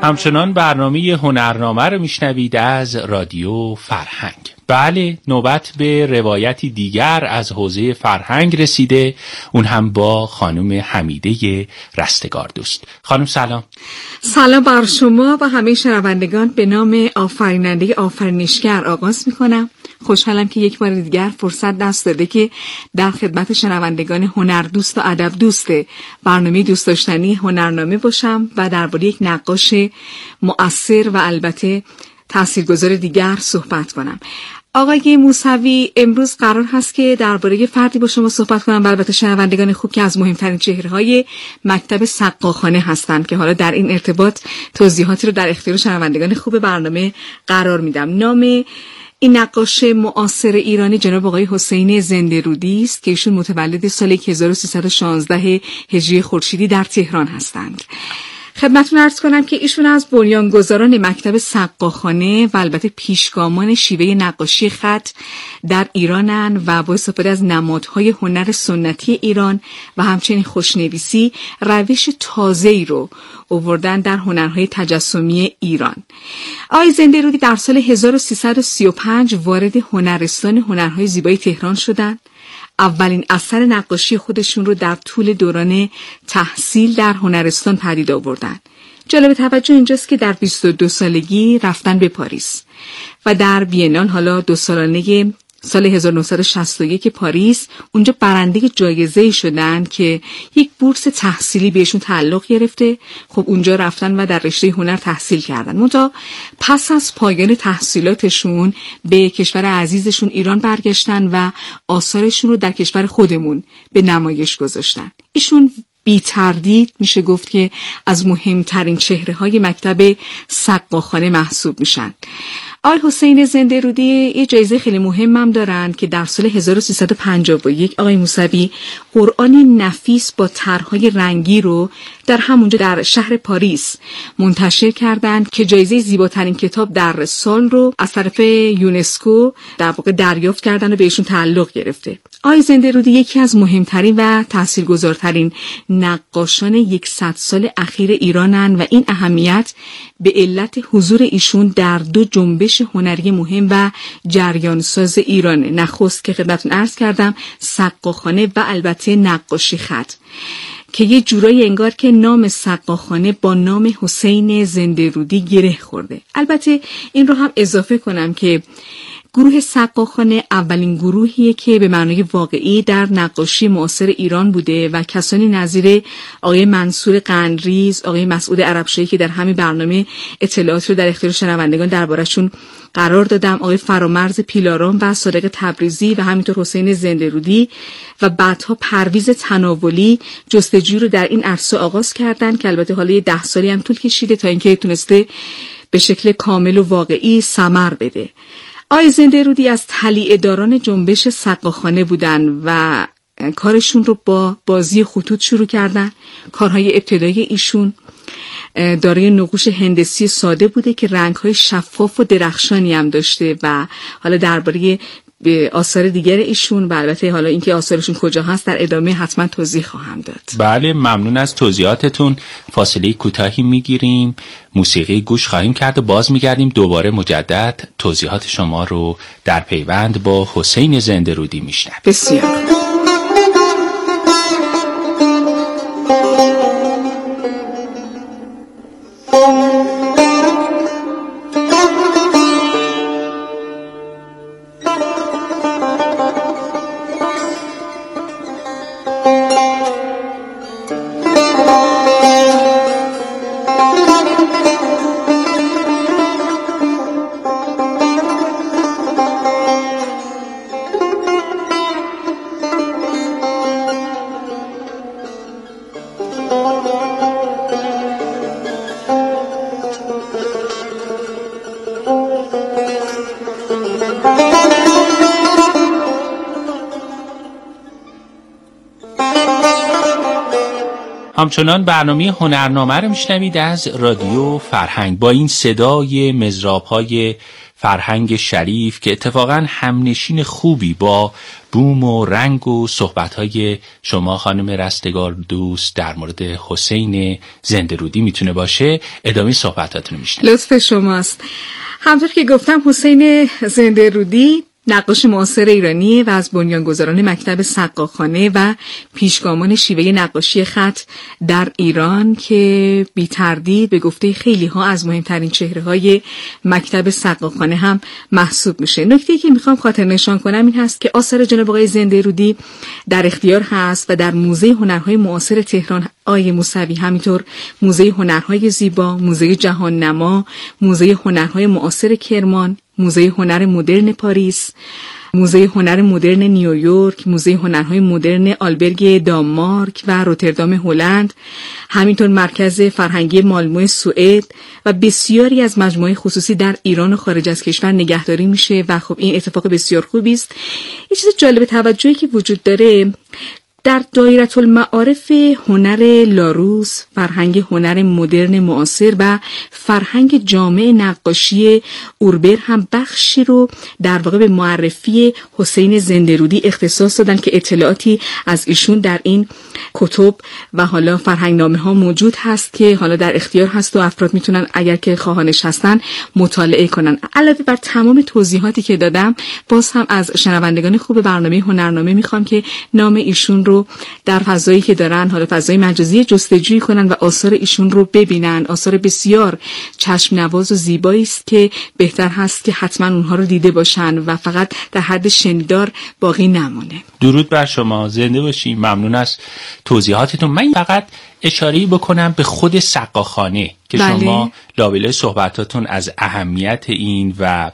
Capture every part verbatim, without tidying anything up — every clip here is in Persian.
همچنان برنامه هنرنامه رو میشنوید از رادیو فرهنگ. بله، نوبت به روایتی دیگر از حوزه فرهنگ رسیده، اون هم با خانم حمیده رستگار دوست. خانم سلام. سلام بر شما و همه شنوندگان. به نام آفریننده آفرینشگر آغاز میکنم. خوشحالم که یک بار دیگر فرصت دست داده که در خدمت شنوندگان هنر دوست و ادب دوست برنامه دوست داشتنی هنرنامه باشم و درباره یک نقاش مؤثر و البته تاثیرگذار دیگر صحبت کنم. آقای موسوی، امروز قرار هست که درباره فردی با شما صحبت کنم و البته شنوندگان خوب که از مهمترین چهره‌های مکتب سقاخانه هستند که حالا در این ارتباط توضیحاتی رو در اختیار شنوندگان خوب برنامه قرار میدم. نام این نقاش معاصر ایرانی جناب آقای حسین زنده رودی است که ایشون متولد سال هزار و سیصد و شانزده هجری خورشیدی در تهران هستند. خدمتتون عرض کنم که ایشون از بنیانگذاران مکتب سقاخانه و البته پیشگامان شیوه نقاشی خط در ایرانن و با استفاده از نمادهای هنر سنتی ایران و همچنین خوشنویسی روش تازه‌ای رو آوردن در هنرهای تجسمی ایران. آقای زنده رودی در سال هزار و سیصد و سی و پنج وارد هنرستان هنرهای زیبای تهران شدند. اولین اثر نقاشی خودشون رو در طول دوران تحصیل در هنرستان پدید آوردن. جالب توجه اینجاست که در بیست و دو سالگی رفتن به پاریس و در بینال حالا دو سالانه سال هزار و نهصد و شصت و یک پاریس اونجا برنده جایزه‌ای شدن که یک بورس تحصیلی بهشون تعلق گرفته. خب اونجا رفتن و در رشته هنر تحصیل کردن. منتها پس از پایان تحصیلاتشون به کشور عزیزشون ایران برگشتن و آثارشون رو در کشور خودمون به نمایش گذاشتن. ایشون بی تردید میشه گفت که از مهمترین چهره‌های مکتب سقاخانه محسوب میشن. آقای حسین زنده رودی یه جایزه خیلی مهم هم دارن که در سال هزار و سیصد و پنجاه و یک آقای موسوی قرآنی نفیس با طرح‌های رنگی رو در همونجا در شهر پاریس منتشر کردند که جایزه زیباترین کتاب در سال رو از طرف یونسکو در واقع دریافت کردن و بهشون تعلق گرفته. آقای زنده رودی یکی از مهمترین و تاثیرگذارترین نقاشان یکصد سال اخیر ایرانن و این اهمیت به علت حضور ایشون در دو جنبش هنری مهم و جریانساز ایرانه. نخست که خدمتتون عرض کردم سقاخانه و البته نقاشی خط که یه جورایی انگار که نام سقاخانه با نام حسین زنده رودی گره خورده. البته این رو هم اضافه کنم که گروه سقاخانه اولین گروهیه که به معنای واقعی در نقاشی معاصر ایران بوده و کسانی نظیر آقای منصور قندریز، آقای مسعود عربشاهی که در همین برنامه اطلاعات رو در اختیار شنوندگان درباره‌شون قرار دادم، آقای فرامرز پیلارام و صادق تبریزی و همینطور حسین زنده رودی و بعدها پرویز تناولی جستجو رو در این عرصه آغاز کردن که البته حالا یه ده سالی هم طول کشیده تا اینکه تونسته به شکل کامل و واقعی ثمر بده. آقای زنده رودی از طلیعه‌داران جنبش سقاخانه بودن و کارشون رو با بازی خطوط شروع کردن. کارهای ابتدایی ایشون دارای نقوش هندسی ساده بوده که رنگ‌های شفاف و درخشانی هم داشته و حالا درباره به آثار دیگر ایشون و البته حالا اینکه آثارشون کجا هست در ادامه حتما توضیح خواهم داد. بله، ممنون از توضیحاتتون. فاصله کوتاهی میگیریم، موسیقی گوش خواهیم کرد و باز میگردیم دوباره مجدد توضیحات شما رو در پیوند با حسین زنده رودی میشنویم. بسیار همچنان برنامه هنرنامه رو میشنوید از رادیو فرهنگ با این صدای مزراب‌های فرهنگ شریف که اتفاقا همنشین خوبی با بوم و رنگ و صحبت‌های شما خانم رستگار دوست در مورد حسین زنده‌رودی میتونه باشه. ادامه صحبتاتون میشنم. لطف شماست. همطور که گفتم حسین زنده‌رودی نقاش معاصر ایرانیه و از بنیانگذاران مکتب سقاخانه و پیشگامان شیوه نقاشی خط در ایران که بی تردید به گفته خیلی ها از مهمترین چهره های مکتب سقاخانه هم محسوب میشه. نکته‌ای که میخوام خاطر نشان کنم این هست که آثار جناب آقای زنده‌رودی در اختیار هست و در موزه هنرهای معاصر تهران آیه موسوی، همینطور موزه هنرهای زیبا، موزه جهان نما، موزه هنرهای معاصر کرمان، موزه هنر مدرن پاریس، موزه هنر مدرن نیویورک، موزه هنرهای مدرن آلبرگ دانمارک و روتردام هلند، همینطور مرکز فرهنگی مالمو سوئد و بسیاری از مجموعه خصوصی در ایران و خارج از کشور نگهداری میشه و خب این اتفاق بسیار خوبی است. یه چیز جالب توجهی که وجود داره در دایره المعارف هنر لاروس، فرهنگ هنر مدرن معاصر و فرهنگ جامع نقاشی اوربر هم بخشی رو در واقع به معرفی حسین زنده‌رودی اختصاص دادن که اطلاعاتی از ایشون در این کتب و حالا فرهنگنامه ها موجود هست که حالا در اختیار هست و افراد میتونن اگر که خواهانش هستن مطالعه کنن. علاوه بر تمام توضیحاتی که دادم، باز هم از شنوندگان خوب برنامه هنرنامه میخوام که نام ایشون رو در فضایی که دارن، حالا فضای مجازی، جستجوی کنن و آثار ایشون رو ببینن. آثار بسیار چشم نواز و زیبایی است که بهتر هست که حتما اونها رو دیده باشن و فقط در حد شنیدار باقی نمونه. درود بر شما، زنده باشین. ممنون از توضیحاتتون. من فقط اشاره‌ای بکنم به خود سقاخانه که بله. شما لابلای صحبتاتون از اهمیت این و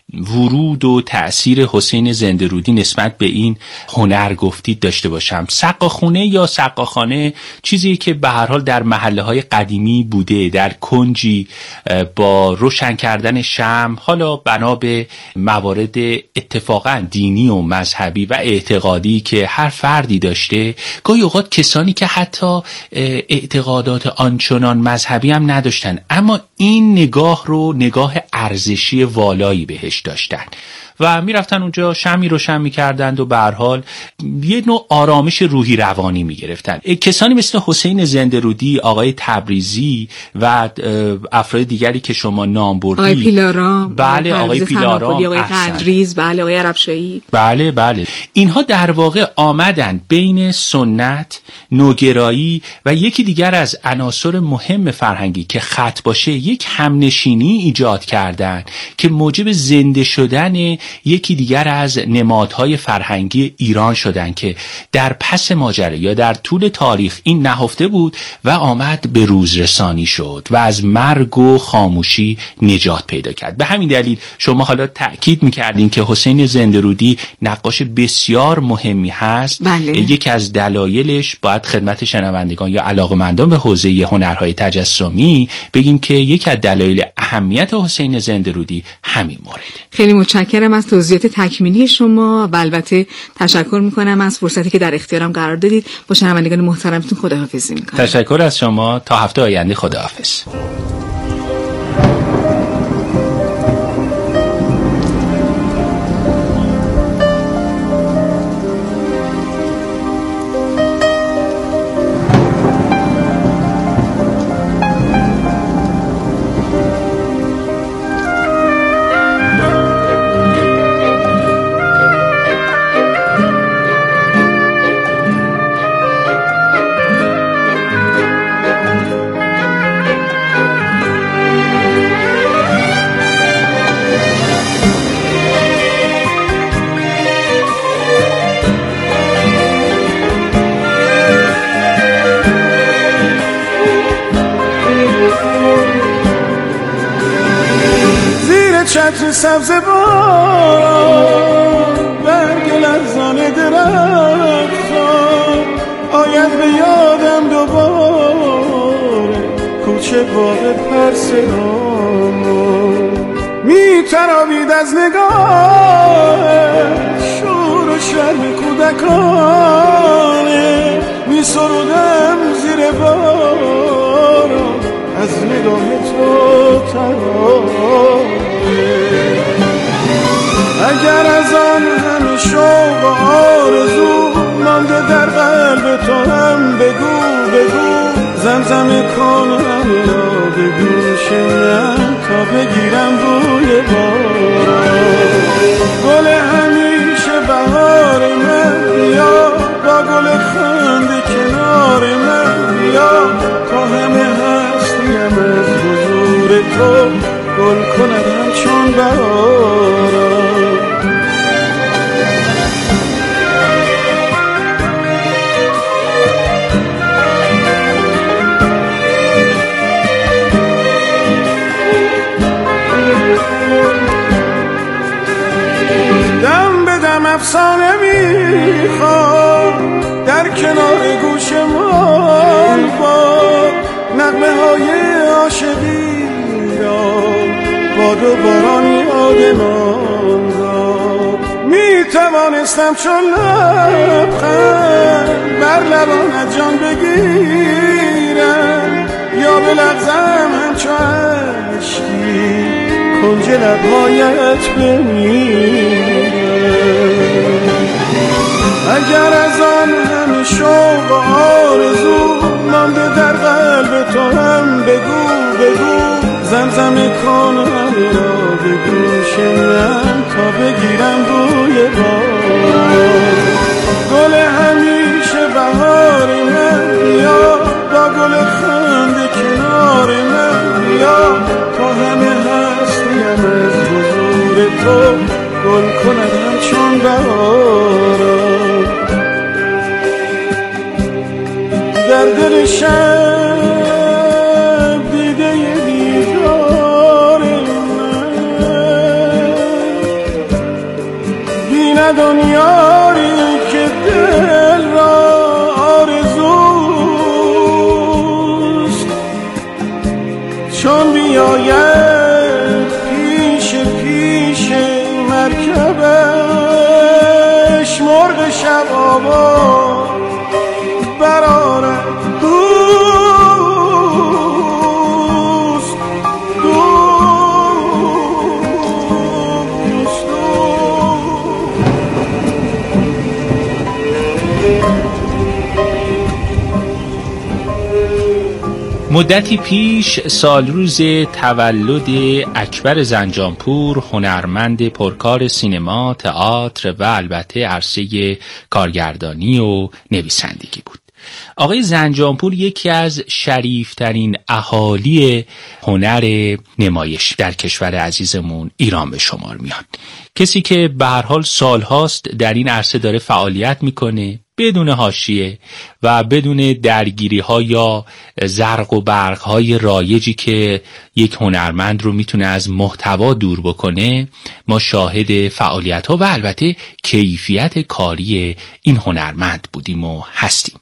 ورود و تأثیر حسین زنده‌رودی نسبت به این هنر گفتید داشته باشم. سقاخونه یا سقاخانه چیزی که به هر حال در محله‌های قدیمی بوده، در کنجی با روشن کردن شمع، حالا بنا به موارد اتفاقا دینی و مذهبی و اعتقادی که هر فردی داشته، گاهی اوقات کسانی که حتی اعتقادات آنچنان مذهبی هم نداشتن اما این نگاه رو نگاه ارزشی والایی بهش داشتن و میرفتن اونجا شمعی روشن میکردند و به هر حال یه نوع آرامش روحی روانی میگرفتن. کسانی مثل حسین زنده‌رودی، آقای تبریزی و افراد دیگری که شما نام بردید، آقای پیلارام، بله آقای پیلارام، آقای قدریز، بله آقای عربشاهی، بله بله اینها در واقع آمدن بین سنت، نوگرایی و یکی دیگر از عناصر مهم فرهنگی که خط باشه یک همنشینی ایجاد کردن که موجب زنده شدن یکی دیگر از نمادهای فرهنگی ایران شدن که در پس ماجرا یا در طول تاریخ این نهفته بود و آمد به روزرسانی شد و از مرگ و خاموشی نجات پیدا کرد. به همین دلیل شما حالا تأکید میکردین که حسین زنده‌رودی نقاش بسیار مهمی هست. بله. یکی از دلایلش باید خدمت شنوندگان یا علاقه‌مندان به حوزه هنرهای تجسمی بگیم که یکی از دلایل اهمیت حسین زنده‌رودی همین مورد. خیلی متشکرم از توضیحات تکمیلی شما و البته تشکر میکنم از فرصتی که در اختیارم قرار دادید. با شنوندگان محترمتون خداحافظی میکنم. تشکر از شما. تا هفته آینده خداحافظ. چتر سبز باران برگ لرزان درختان آید به یادم دوباره کوچه باغ پرسنان می تراوید از نگاه شور و شرم کودکانه می سرودم زیر باران از نگاه تو ترانه اگر از آن همه شوق و آرزو مانده در قلب تو هم بگو بگو زمزمه کنم را به گوش من تا بگیرم بوی باران. گل همیشه بهار من بیا با گل خنده کنار من بیا تا همه هستیم از حضور تو گل کندم چون بهاران. دم به دم افسانه میخوام در کنار گوش من با نغمه های عاشقی را باد و باران یادمان را میتوانستم چون لبخند بر لبانت جان بگیرم یا بلغزم همچو عشقی کنج لبهایت بمیرم. اگر از آن همه شوق و آرزو مانده در قلب تو هم بگو بگو زمزمه کنم را به گوش من تا بگیرم بوی باران. گل همیشه بهار من بیا با گل خنده کنار من بیا تا همه هستیم از حضور تو گل کندم چون بهاران. در دل شب دیده دیدار من بیند آن یاری که دل را آرزوست چون بیاید پیش پیش مرکبش مرغ شب آباد برارد دوست دوست مدتی پیش سالروز تولد اکبر زنجانپور، هنرمند پرکار سینما، تئاتر و البته عرصه کارگردانی و نویسندگی بود. آقای زنجانپور یکی از شریفترین اهالی هنر نمایش در کشور عزیزمون ایران به شمار میاد. کسی که به هر حال سالهاست در این عرصه داره فعالیت میکنه بدون حاشیه و بدون درگیری ها یا زرق و برق های رایجی که یک هنرمند رو میتونه از محتوا دور بکنه. ما شاهد فعالیت ها و البته کیفیت کاری این هنرمند بودیم و هستیم.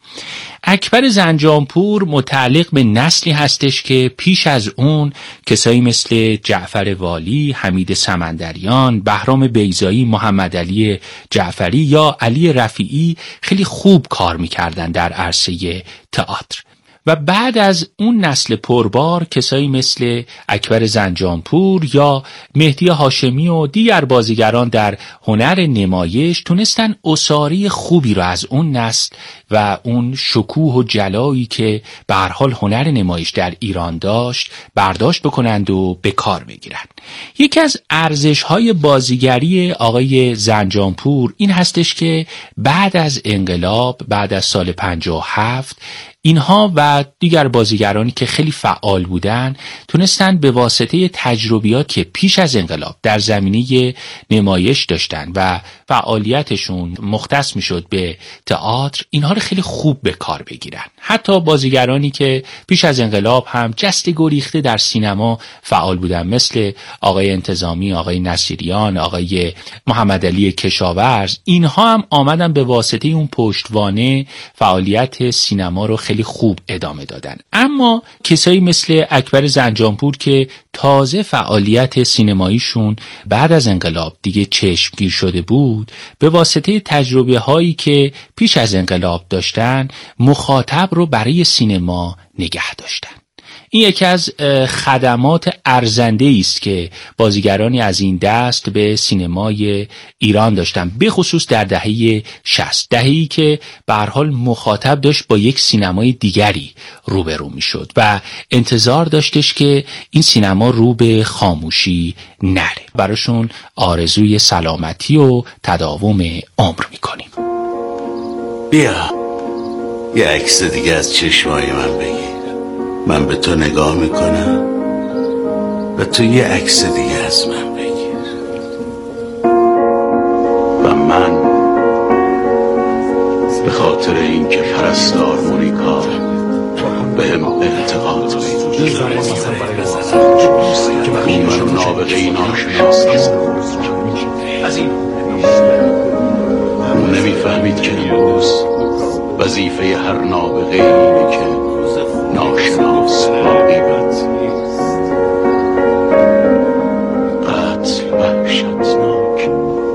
اکبر زنجانپور متعلق به نسلی هستش که پیش از اون کسایی مثل جعفر والی، حمید سمندریان، بهرام بیضایی، محمد علی جعفری یا علی رفیعی خیلی خوب کار میکردن در عرصه تئاتر. و بعد از اون نسل پربار کسایی مثل اکبر زنجانپور یا مهدی هاشمی و دیگر بازیگران در هنر نمایش تونستن اساری خوبی رو از اون نسل و اون شکوه و جلایی که به هر حال هنر نمایش در ایران داشت برداشت بکنند و به کار بگیرند. یکی از ارزش‌های بازیگری آقای زنجانپور این هستش که بعد از انقلاب، بعد از سال پنجاه و هفت، اینها و دیگر بازیگرانی که خیلی فعال بودن تونستن به واسطه تجربیات که پیش از انقلاب در زمینه نمایش داشتن و فعالیتشون مختص میشد به تئاتر، اینها رو خیلی خوب به کار بگیرن. حتی بازیگرانی که پیش از انقلاب هم جست گریخته در سینما فعال بودن مثل آقای انتظامی، آقای نصیریان، آقای محمد علی کشاورز، اینها هم آمدن به واسطه اون پشتوانه فعالیت سینما رو خیلی خوب ادامه دادن. اما کسایی مثل اکبر زنجانپور که تازه فعالیت سینماییشون بعد از انقلاب دیگه چشمگیر شده بود، به واسطه تجربه هایی که پیش از انقلاب داشتن مخاطب رو برای سینما نگه داشتن. این یکی از خدمات ارزنده است که بازیگرانی از این دست به سینمای ایران داشتن، به خصوص در دهه شصت، دهه‌ای که به هر حال مخاطب داشت با یک سینمای دیگری روبرو میشد و انتظار داشتش که این سینما رو به خاموشی نره. براشون آرزوی سلامتی و تداوم عمر میکنیم. بیا یه عکس دیگه از چشمای من بگیر. من به تو نگاه میکنم و تو یه عکس دیگه از من بگیر و من به خاطر این که پرستار مونیکا به هم اعتقاد این من نابغه ای ناشناس از این اون نمیفهمید که امروز وظیفه هر نابغه اینه که ناشناس عاقبت قتل وحشتناک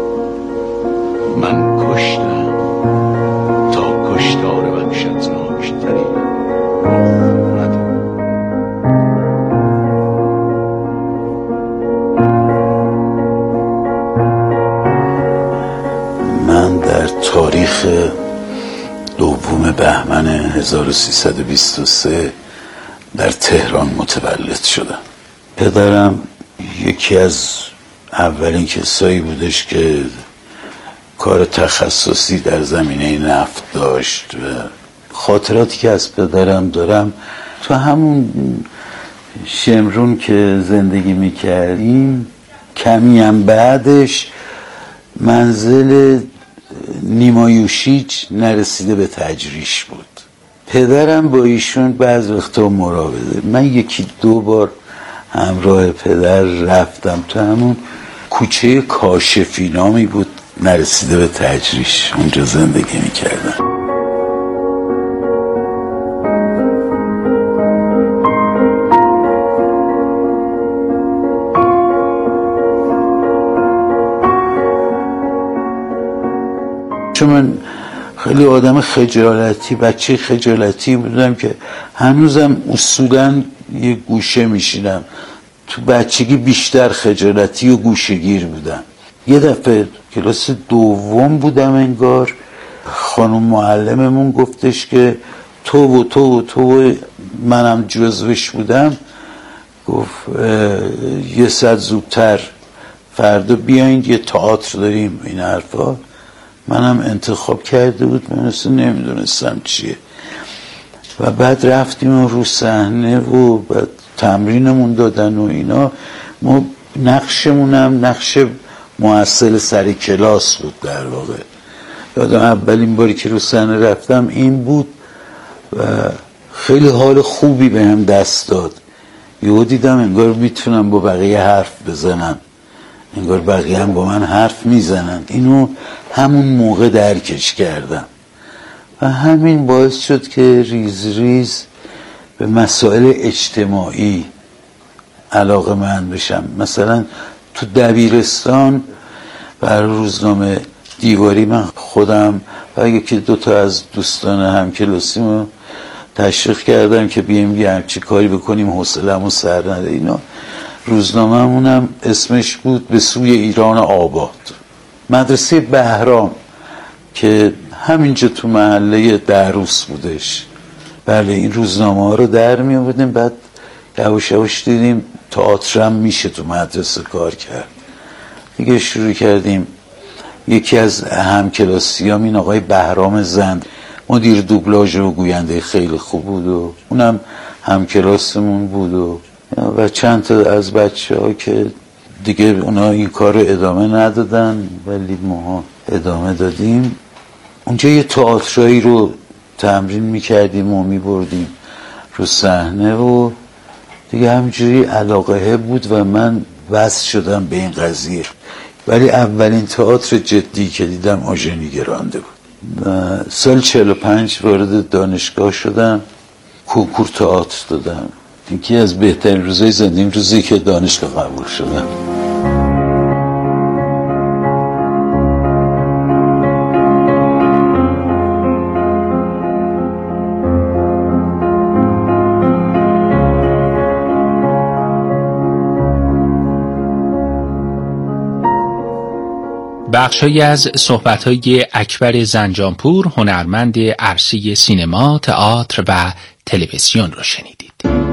من کشتم تا کشتار وحشتناک تری من در تاریخ دوم بهمن هزار و سیصد و بیست و سه در تهران متولد شدم. پدرم یکی از اولین کسایی بودش که کار تخصصی در زمینه نفت داشت و خاطراتی که از پدرم دارم تو همون شمرون که زندگی میکردیم کمی هم بعدش منزل نیمایوشیج نرسیده به تجریش بود. پدرم با ایشون بعض وقتا مراوده. من یکی دو بار همراه پدر رفتم تو همون کوچه کاشفی نامی بود نرسیده به تجریش، اونجا زندگی میکردم. چون من خیلی آدم خجالتی، بچه خجالتی بودم که هنوزم اصولاً یه گوشه میشینم. تو بچگی بیشتر خجالتی و گوشه‌گیر بودم. یه دفعه کلاس دوم بودم انگار، خانم معلممون گفتش که تو و تو و تو و منم جزوش بودم، گفت یه ساعت زودتر فردا بیاین یه تئاتر داریم این حرفا. منم انتخاب کرده بود، من اصلا نمیدونستم چیه و بعد رفتیم رو صحنه و بعد تمرینمون دادن و اینا. ما نقشمونم نقش مؤثل سر کلاس بود در واقع. یادم اولین باری که رو صحنه رفتم این بود و خیلی حال خوبی به هم دست داد. یهو دیدم انگار میتونم با بقیه حرف بزنم، انگار بقیه هم با من حرف میزنن. اینو همون موقع درکش کردم و همین باعث شد که ریز ریز به مسائل اجتماعی علاقه من بشم. مثلا تو دبیرستان برای روزنامه دیواری من خودم و یکی دوتا از دوستان همکلاسیمو تشویق کردم که بیایم یه همچی کاری بکنیم حوصله‌مو سر نده. اینا روزنامه‌مونم اسمش بود به سوی ایران آباد. مدرسه بهرام که همینجا تو محله دروس بودش. بله این روزنامه ها رو در می آوردیم، بعد یواش یواش دیدیم تئاتر هم میشه تو مدرسه کار کرد. دیگه شروع کردیم. یکی از همکلاسیام این آقای بهرام زند مدیر دوبلاژ و گوینده خیلی خوب بود و اونم همکلاسمون بود و و چند تا از بچه ها که دیگه اونا این کار رو ادامه ندادن ولی ما ادامه دادیم. اونجا یه تئاترایی رو تمرین میکردیم و میبردیم رو صحنه و دیگه همینجوری علاقه بود و من وصل شدم به این قضیه. ولی اولین تئاتر جدی که دیدم آژنی گرانده بود. سال چهل و پنج وارد دانشگاه شدم، کنکور تئاتر دادم. یکی از بهترین روزهای زندگیم روزی که دانشگاه قبول شدم. بخش‌هایی از صحبت‌های اکبر زنجانپور، هنرمند عرصه سینما، تئاتر و تلویزیون رو شنیدید.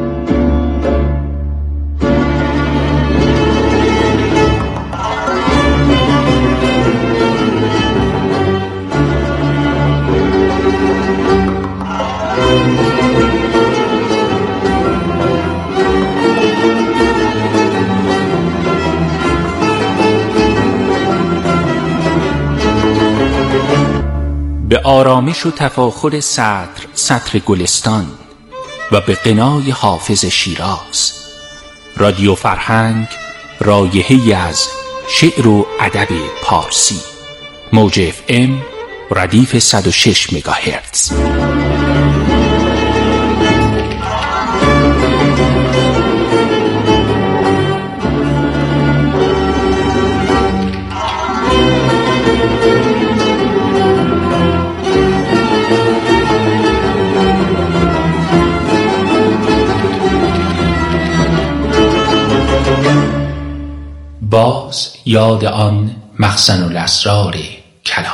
به آرامش و تفاخر سطر سطر گلستان و به غنای حافظ شیراز، رادیو فرهنگ رایحه‌ای از شعر و ادب پارسی. موج اف ام ردیف صد و شش مگاهرتز. باز یاد آن مخزن الاسرار کلام.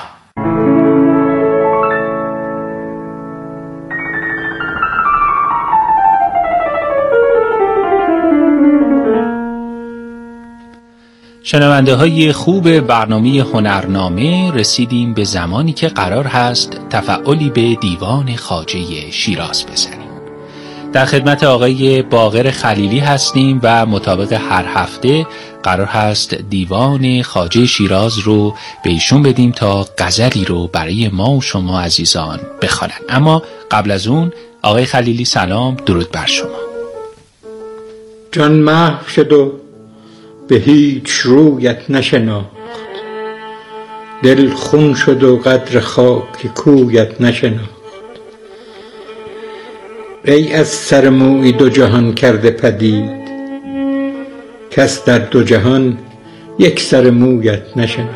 شنونده های خوب برنامه هنرنامه، رسیدیم به زمانی که قرار هست تفعالی به دیوان خواجه شیراز بزنیم. در خدمت آقای باقر خلیلی هستیم و مطابق هر هفته قرار هست دیوان خواجه شیراز رو به ایشون بدیم تا غزلی رو برای ما و شما عزیزان بخوانن. اما قبل از اون آقای خلیلی سلام، درود بر شما. جان محو شد و به هیچ رویت نشناخت، دل خون شد و قدر خاک کویت نشناخت. ای از سر مویی دو جهان کرده پدید، کس در دو جهان یک سر مویت نشناخت.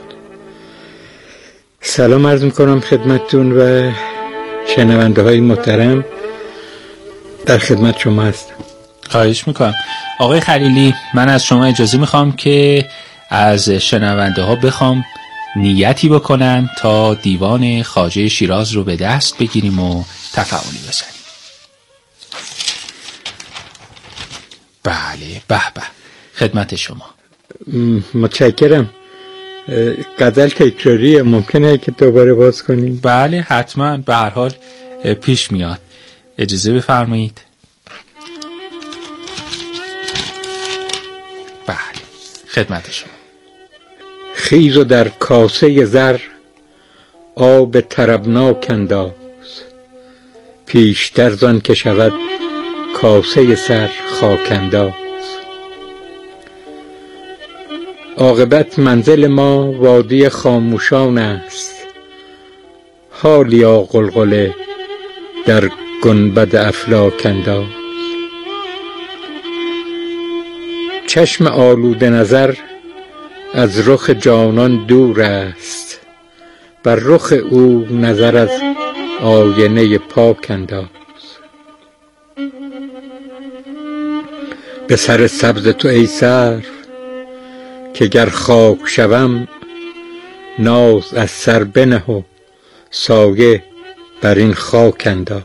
سلام عرض میکنم خدمتتون و شنونده های محترم، در خدمت شما هستم. خواهش میکنم. آقای خلیلی، من از شما اجازه میخوام که از شنونده ها بخوام نیتی بکنن تا دیوان خواجه شیراز رو به دست بگیریم و تفعالی بزنیم. بله، به به، خدمت شما. متشکرم. غزل تکراریه، ممکنه که دوباره باز کنیم؟ بله حتما، به هر حال پیش میاد. اجازه بفرمایید. بله، خدمت شما. خیز و در کاسه زر آب طربناک انداز، پیشتر زان که شود کاسه سر خاک انداز. عاقبت منزل ما وادی خاموشان است، حالیا غلغله در گنبد افلاک انداز. چشم آلوده نظر از رخ جانان دور است، بر رخ او نظر از آینه پاک انداز. به سر سبز تو ای سرو که گر خاک شوم، ناز از سر بنه و سایه بر این خاک انداز.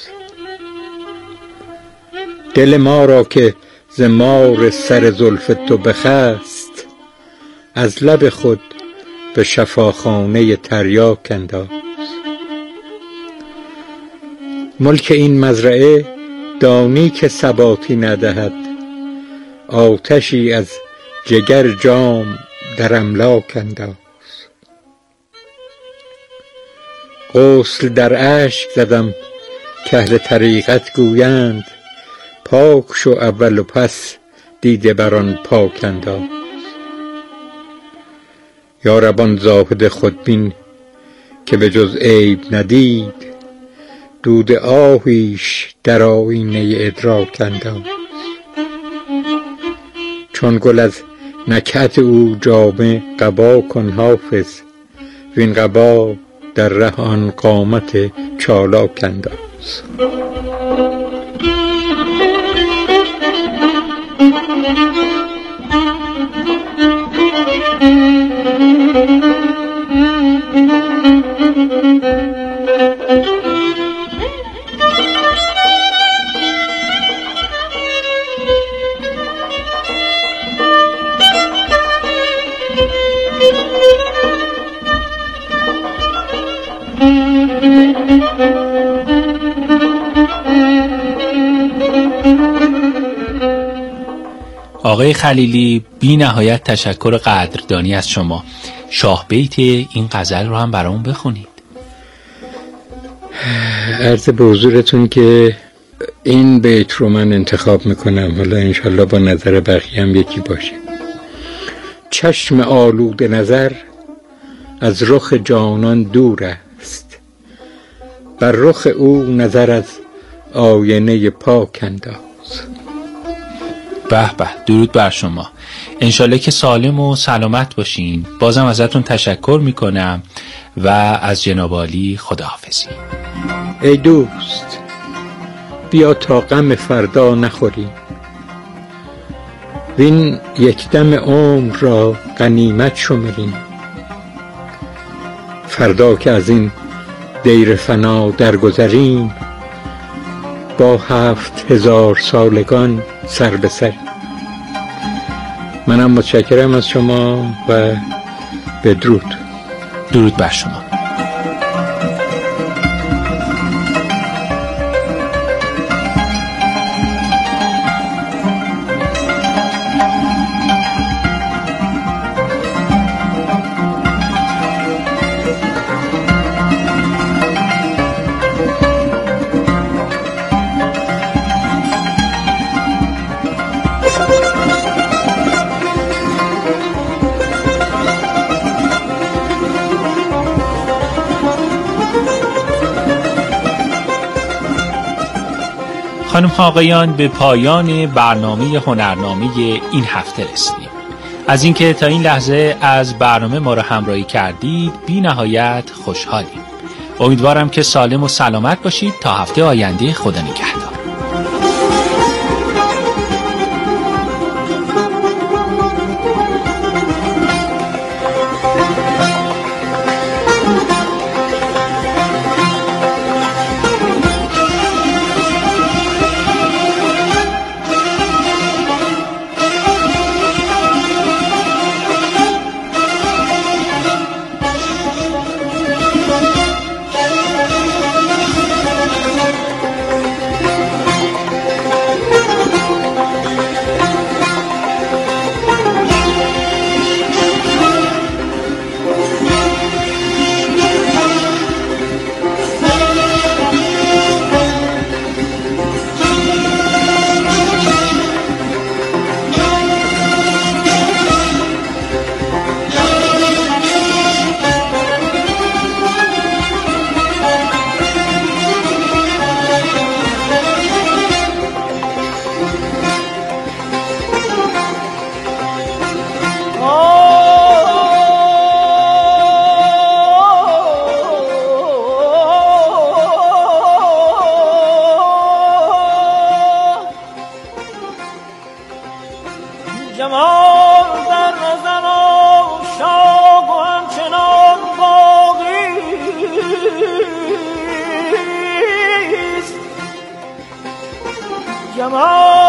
دل ما را که ز مار سر زلف تو بخست، از لب خود به شفاخانه تریاک انداز. ملک این مزرعه دانی که ثباتی ندهد، آتشی از جگر جام در املاک انداز. غسل در اشک زدم که اهل طریقت گویند، پاک شو اول و پس دیده بر آن پاک انداز. یا رب آن زاهد خودبین که به جز عیب ندید، دود آهیش در آیینه ادراک انداز. چون گل از نکهت او جامه قبا کن حافظ، وین قبا در ره آن قامت چالاک انداز. آقای خلیلی، بی نهایت تشکر قدردانی از شما. شاه بیت این غزل رو هم برامون بخونید. عرض به حضورتون که این بیت رو من انتخاب میکنم، حالا انشالله با نظر بقیه هم یکی باشه. چشم آلود نظر از رخ جانان دور است، بر رخ او نظر از آینه پاک انداز. به به، درود بر شما. انشالله که سالم و سلامت باشین. بازم ازتون تشکر میکنم و از جناب عالی خداحافظی. ای دوست، بیا تا غم فردا نخوریم، وین یک دم عمر را غنیمت شمریم. فردا که از این دیر فنا درگذریم، با هفت هزار سالگان سر به سر. منم متشکرم از شما و بدرود. درود بر شما. خانم ها آقایان، به پایان برنامه هنرنامه این هفته رسیدیم. از اینکه تا این لحظه از برنامه ما را همراهی کردید بی نهایت خوشحالیم. امیدوارم که سالم و سلامت باشید. تا هفته آینده، خدا نگهدار. جمال در نظر عاشق و همچنان باقیست. جمال